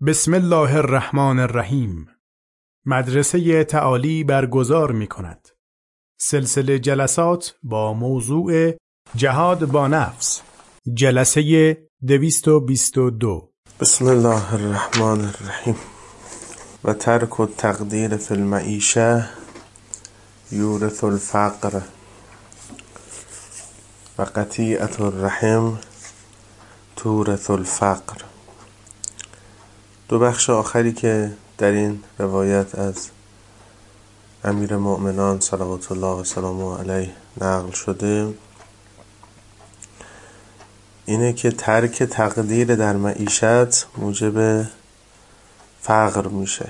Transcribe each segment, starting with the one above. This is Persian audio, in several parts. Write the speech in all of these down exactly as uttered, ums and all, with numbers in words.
بسم الله الرحمن الرحیم. مدرسه تعالی برگزار می کند سلسله جلسات با موضوع جهاد با نفس، جلسه دویست و بیست و دو. بسم الله الرحمن الرحیم. و ترک التقدیر فی المعیشه یورث الفقر و قطیعة الرحم تورث الفقر. دو بخش آخری که در این روایت از امیر مؤمنان صلوات الله و سلامه علیه نقل شده اینه که ترک تقدیر در معیشت موجب فقر میشه.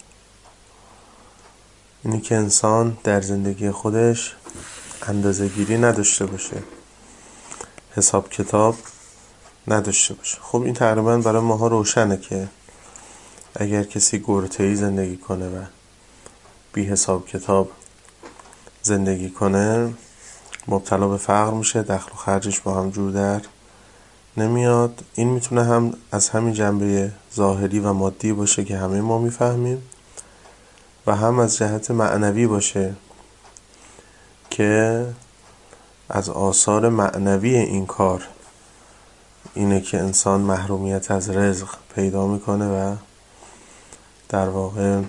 اینه که انسان در زندگی خودش اندازه گیری نداشته باشه، حساب کتاب نداشته باشه. خب این تقریبا برای ماها روشنه که اگر کسی گرته‌ای زندگی کنه و بی حساب کتاب زندگی کنه مبتلا به فقر میشه، دخل و خرجش با هم جور در نمیاد. این میتونه هم از همین جنبه ظاهری و مادی باشه که همه ما میفهمیم و هم از جهت معنوی باشه که از آثار معنوی این کار اینه که انسان محرومیت از رزق پیدا میکنه و در واقع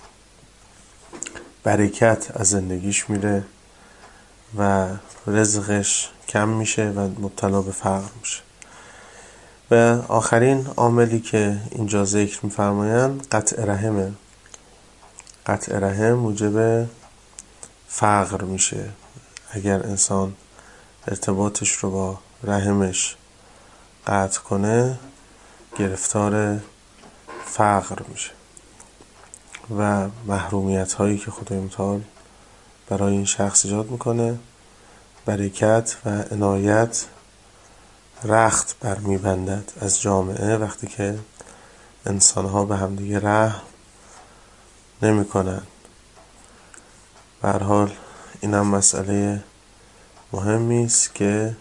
برکت از زندگیش میره و رزقش کم میشه و مبتلا به فقر میشه. و آخرین عاملی که اینجا ذکر میفرمایند قطع رحمه. قطع رحم موجب فقر میشه. اگر انسان ارتباطش رو با رحمش قطع کنه گرفتار فقر میشه و محرومیت هایی که خدای متعال برای این شخص ایجاد میکنه برکت و عنایت رخت برمیبندد از جامعه وقتی که انسان ها به همدیگه رحم نمی کنن. به هر حال اینم مسئله مهمی است که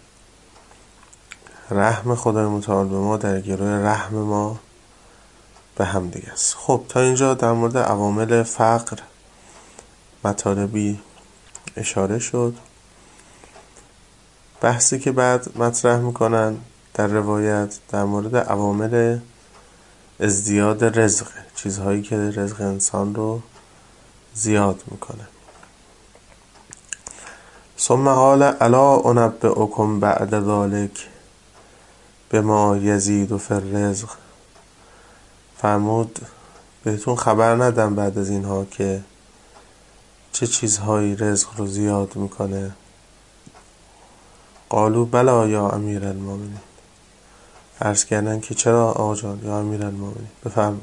رحم خدای متعال به ما در گروه رحم ما به هم دیگه است. خب تا اینجا در مورد عوامل فقر مطالبی اشاره شد. بحثی که بعد مطرح میکنن در روایت در مورد عوامل ازدیاد رزق، چیزهایی که رزق انسان رو زیاد میکنه. ثم قال الا انبئکم بعد ذلک بما یزید فی الرزق. فرمود بهتون خبر ندم بعد از اینها که چه چیزهایی رزق رو زیاد میکنه. قالوا بلا یا امیر المؤمنین. عرض کردن که چرا آقا جان یا امیر المؤمنین. بفرمود.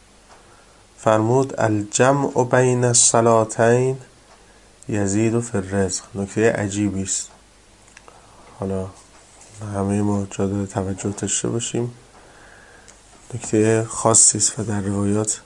فرمود الجمع بین الصلاتین یزید فی الرزق. نکته عجیبی است. حالا همه ما جا داره توجه داشته باشیم. نکته خاصی است و در روایات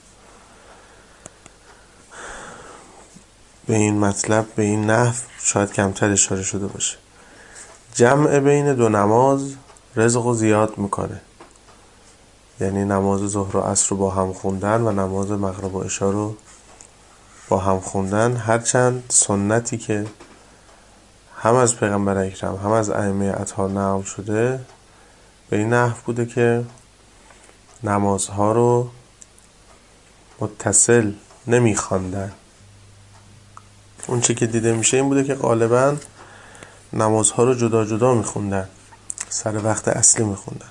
به این مطلب به این نحو شاید کمتر اشاره شده باشه. جمع بین دو نماز رزق رو زیاد میکنه. یعنی نماز ظهر و عصر رو با هم خوندن و نماز مغرب و عشا رو با هم خوندن، هرچند سنتی که هم از پیغمبر اکرم هم از ائمه اطهار نقل شده به این نحو بوده که نمازها رو متصل نمیخواندن. اون چه که دیده میشه این بوده که غالبا نمازها رو جدا جدا میخوندن، سر وقت اصلی میخوندن.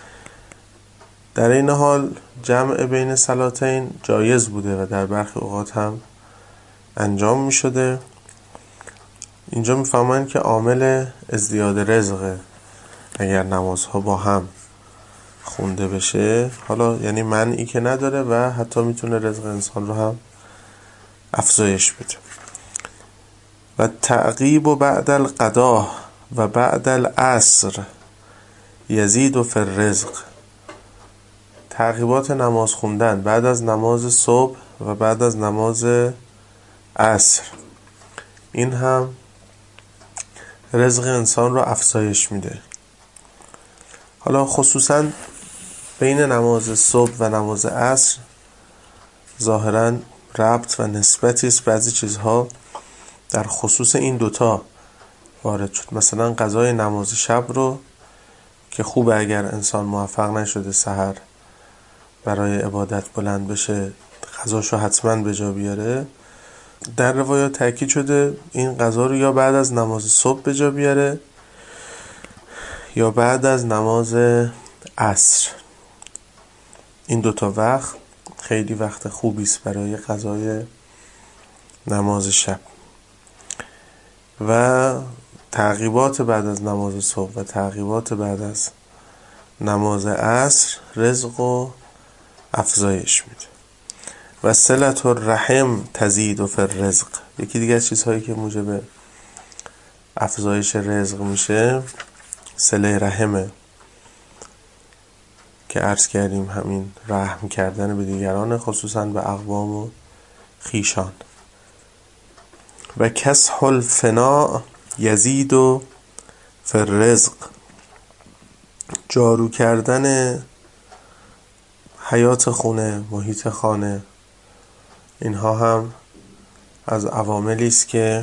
در این حال جمع بین صلاتین جایز بوده و در برخی اوقات هم انجام میشده. اینجا میفهمن که عامل ازدیاد رزقه اگر نمازها با هم خونده بشه. حالا یعنی منعی که نداره و حتی میتونه رزق انسان رو هم افزایش بده. و تعقیب و بعد القضاء و بعد العصر یزید فی الرزق. تعقیبات نماز خوندن بعد از نماز صبح و بعد از نماز عصر این هم رزق انسان رو افزایش میده. حالا خصوصا بین نماز صبح و نماز عصر ظاهراً ربط و نسبتی است. بعضی چیزها در خصوص این دوتا وارد شد. مثلا قضای نماز شب رو که خوبه اگر انسان موفق نشده سحر برای عبادت بلند بشه قضاشو حتما به جا بیاره، در روایات تاکید شده این قضا رو یا بعد از نماز صبح به جا بیاره یا بعد از نماز عصر. این دوتا وقت خیلی وقت خوبی است برای قضای نماز شب. و تعقیبات بعد از نماز صبح و تعقیبات بعد از نماز عصر رزق و افزایش میده. و صلة الرحم تزید فی الرزق. یکی دیگه از چیزهایی که موجب افزایش رزق میشه صله رحمه که عرض کردیم همین رحم کردن به دیگران، خصوصا به اقوام و خیشان. و کسح الفناء یزید و فی الرزق. جارو کردن حیات خونه، محیط خانه، اینها هم از عواملی است که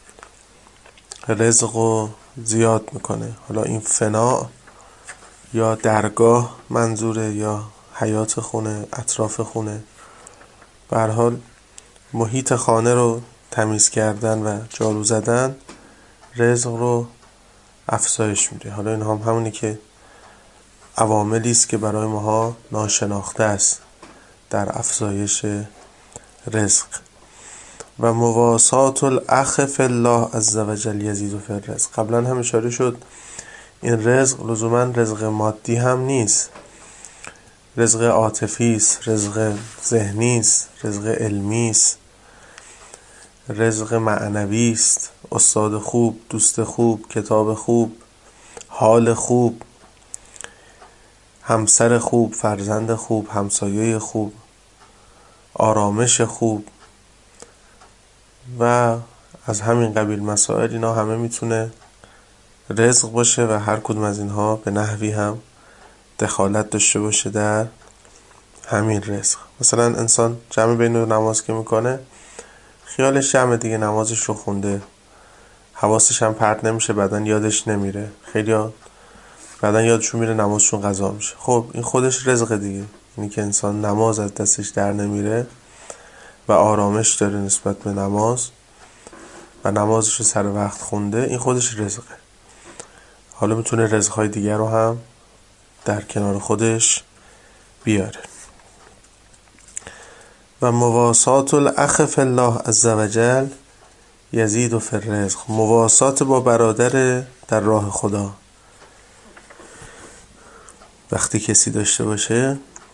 رزق رو زیاد میکنه. حالا این فناء یا درگاه منظوره یا حیات خونه، اطراف خونه، به هر حال محیط خانه رو تمیز کردن و جارو زدن رزق رو افزایش میده. حالا این هم همونی که عواملی است که برای ماها ناشناخته است در افزایش رزق. و مواسات الاخ فی الله عز وجل یزید فی الرزق. قبلا هم اشاره شد این رزق لزوما رزق مادی هم نیست، رزق عاطفی است، رزق ذهنی است، رزق علمی است، رزق معنوی است. استاد خوب، دوست خوب، کتاب خوب، حال خوب، همسر خوب، فرزند خوب، همسایه خوب، آرامش خوب و از همین قبیل مسائل، اینا همه میتونه رزق باشه و هر کدوم از اینها به نحوی هم دخالت داشته باشه در همین رزق. مثلا انسان جمع بین نماز که میکنه خیالش جمع دیگه، نمازش رو خونده، حواسش هم پرت نمیشه، بعدن یادش نمیره. خیلی ها بعدن یادشون میره نمازشون قضا میشه. خب این خودش رزق دیگه، یعنی که انسان نماز از دستش در نمیره و آرامش داره نسبت به نماز و نمازش رو سر وقت خونده، این خودش رزقه. حالا میتونه رزقهای دیگر رو هم در کنار خودش بیاره. و مواسات الاخ فی الله عز وجل یزید فی الرزق. مواسات با برادر در راه خدا، وقتی کسی داشته باشه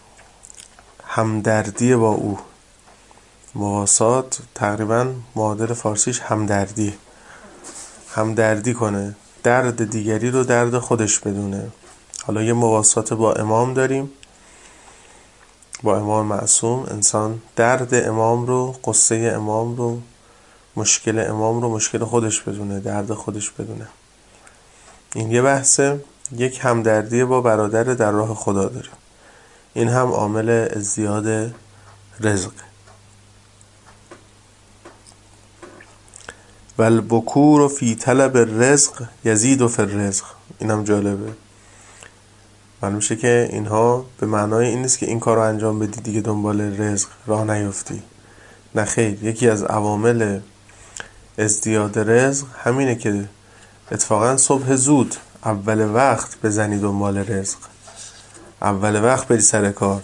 همدردی با او. مواسات تقریبا معادل فارسیش همدردی، همدردی کنه، درد دیگری رو درد خودش بدونه. حالا یه مواسات با امام داریم، با امام معصوم. انسان درد امام رو، قصه امام رو، مشکل امام رو مشکل خودش بدونه، درد خودش بدونه. این یه بحثه. یک همدردی با برادر در راه خدا داره، این هم عامل ازدیاد رزق. و البکور فی طلب الرزق یزید فی الرزق. این هم جالبه. معلوم میشه که اینها به معنای این نیست که این کار رو انجام بدی دیگه دنبال رزق راه نیفتی. نه خیر، یکی از عوامل ازدیاد رزق همینه که اتفاقا صبح زود اول وقت بزنی دنبال رزق، اول وقت بری سر کار،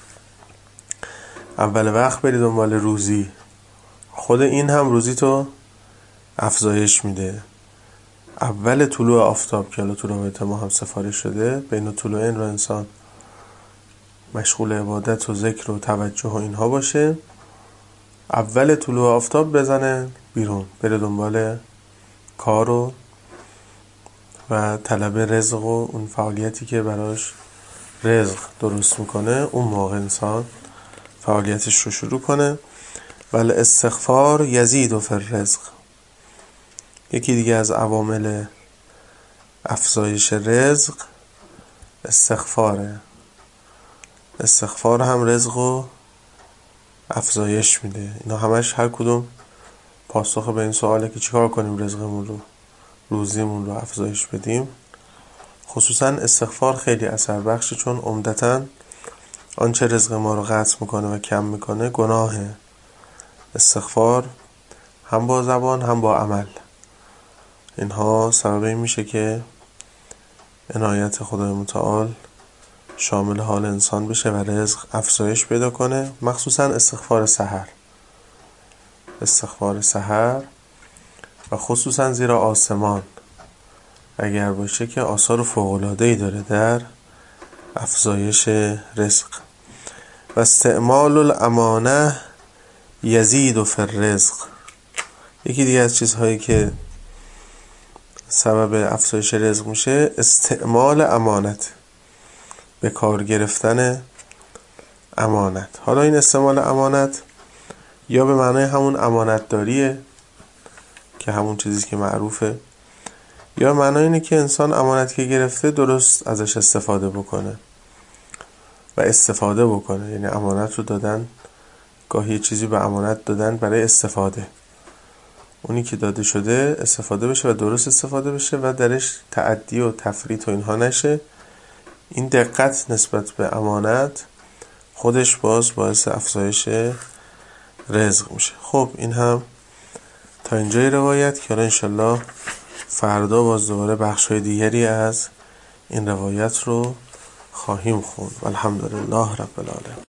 اول وقت بری دنبال روزی. خود این هم روزی تو افزایش میده. اول طلوع آفتاب که الان تو رابطه ما هم سفارش شده، بین طلوعین رو انسان مشغول عبادت و ذکر و توجه و اینها باشه، اول طلوع آفتاب بزنه بیرون، بره دنبال کار و و طلب رزق و اون فعالیتی که براش رزق درست میکنه. اون موقع انسان فعالیتش رو شروع کنه. ولی استغفار یزید فی الرزق. یکی دیگه از عوامل افزایش رزق استغفاره. استغفار هم رزق رو افزایش میده. اینا همش هر کدوم پاسخ به این سواله که چیکار کنیم رزقمون رو، روزیمون رو افزایش بدیم. خصوصا استغفار خیلی اثر بخشه، چون عمدتاً آنچه رزق ما رو قطع میکنه و کم میکنه گناهه. استغفار هم با زبان هم با عمل، اینها سبب این میشه که عنایت خدای متعال شامل حال انسان بشه و رزق افزایش پیدا کنه. مخصوصا استغفار سحر، استغفار سحر و خصوصا زیرا آسمان اگر باشه که آثار فوق‌العاده‌ای داره در افزایش رزق. و استعمال الامانه یزید فی الرزق. یکی دیگه از چیزهایی که سبب افزایش رزق میشه استعمال امانت، به کار گرفتن امانت. حالا این استعمال امانت یا به معنای همون امانت داریه که همون چیزی که معروفه، یا معنای اینه که انسان امانت که گرفته درست ازش استفاده بکنه و استفاده بکنه. یعنی امانت رو دادن، گاهی چیزی به امانت دادن برای استفاده، اونی که داده شده استفاده بشه و درست استفاده بشه و درش تعدی و تفریط و اینها نشه. این دقت نسبت به امانت خودش باز باعث افزایش رزق میشه. خب این هم تا اینجای روایت که انشالله فردا باز دوباره بخشای دیگری از این روایت رو خواهیم خوند. الحمدلله رب العالمین.